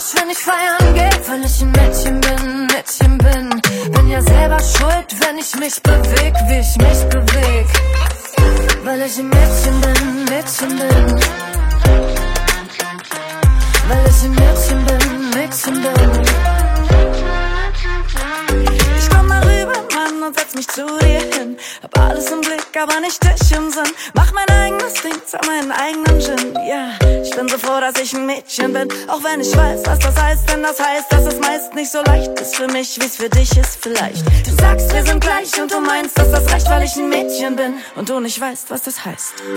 wenn ich feiern geh, weil ich ein Mädchen bin, Mädchen bin. Bin ja selber schuld, wenn ich mich beweg, wie ich mich beweg. Weil ich ein Mädchen bin, Mädchen bin. Weil ich ein Mädchen bin, Mädchen bin. Ich komm mal rüber, Mann, und setz mich zu dir hin. Hab alles im Blick, aber nicht dich im Sinn. Mach mein eigenes Ding, zahl meinen eigenen Gin, ja. Ich bin so froh, dass ich ein Mädchen bin. Auch wenn ich weiß, was das heißt, denn das heißt, dass es meist nicht so leicht ist für mich, wie's für dich ist vielleicht. Du sagst, wir sind gleich und du meinst, dass das reicht, weil ich ein Mädchen bin und du nicht weißt, was das heißt.